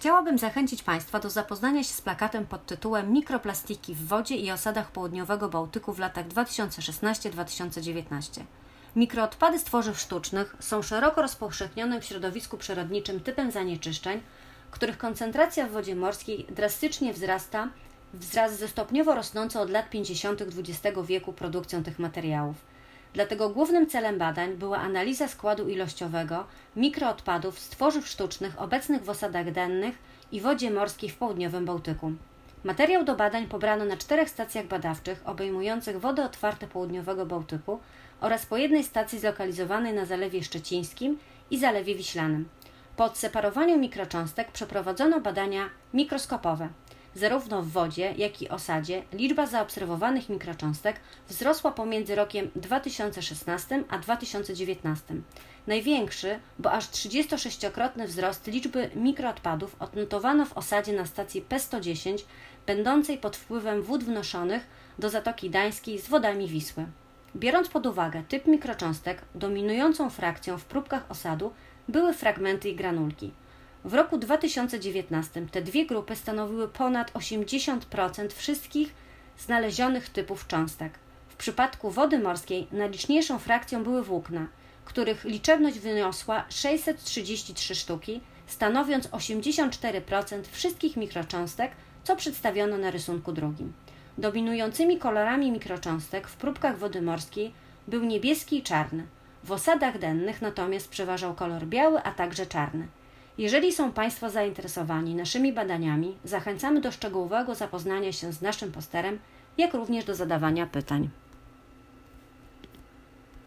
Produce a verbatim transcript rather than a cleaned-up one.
Chciałabym zachęcić Państwa do zapoznania się z plakatem pod tytułem Mikroplastiki w wodzie i osadach południowego Bałtyku w latach dwa tysiące szesnasty do dwa tysiące dziewiętnastego. Mikroodpady z tworzyw sztucznych są szeroko rozpowszechnionym w środowisku przyrodniczym typem zanieczyszczeń, których koncentracja w wodzie morskiej drastycznie wzrasta wraz ze stopniowo rosnącą od lat pięćdziesiątych dwudziestego wieku produkcją tych materiałów. Dlatego głównym celem badań była analiza składu ilościowego mikroodpadów z tworzyw sztucznych obecnych w osadach dennych i wodzie morskiej w południowym Bałtyku. Materiał do badań pobrano na czterech stacjach badawczych obejmujących wody otwarte południowego Bałtyku oraz po jednej stacji zlokalizowanej na Zalewie Szczecińskim i Zalewie Wiślanym. Po odseparowaniu mikrocząstek przeprowadzono badania mikroskopowe. Zarówno w wodzie, jak i osadzie liczba zaobserwowanych mikrocząstek wzrosła pomiędzy rokiem dwa tysiące szesnastym a dwa tysiące dziewiętnastym. Największy, bo aż trzydziestosześciokrotny wzrost liczby mikroodpadów odnotowano w osadzie na stacji P sto dziesięć, będącej pod wpływem wód wnoszonych do Zatoki Gdańskiej z wodami Wisły. Biorąc pod uwagę typ mikrocząstek, dominującą frakcją w próbkach osadu były fragmenty i granulki. W roku dwa tysiące dziewiętnastym te dwie grupy stanowiły ponad osiemdziesiąt procent wszystkich znalezionych typów cząstek. W przypadku wody morskiej najliczniejszą frakcją były włókna, których liczebność wyniosła sześćset trzydzieści trzy sztuki, stanowiąc osiemdziesiąt cztery procent wszystkich mikrocząstek, co przedstawiono na rysunku drugim. Dominującymi kolorami mikrocząstek w próbkach wody morskiej był niebieski i czarny. W osadach dennych natomiast przeważał kolor biały, a także czarny. Jeżeli są Państwo zainteresowani naszymi badaniami, zachęcamy do szczegółowego zapoznania się z naszym posterem, jak również do zadawania pytań.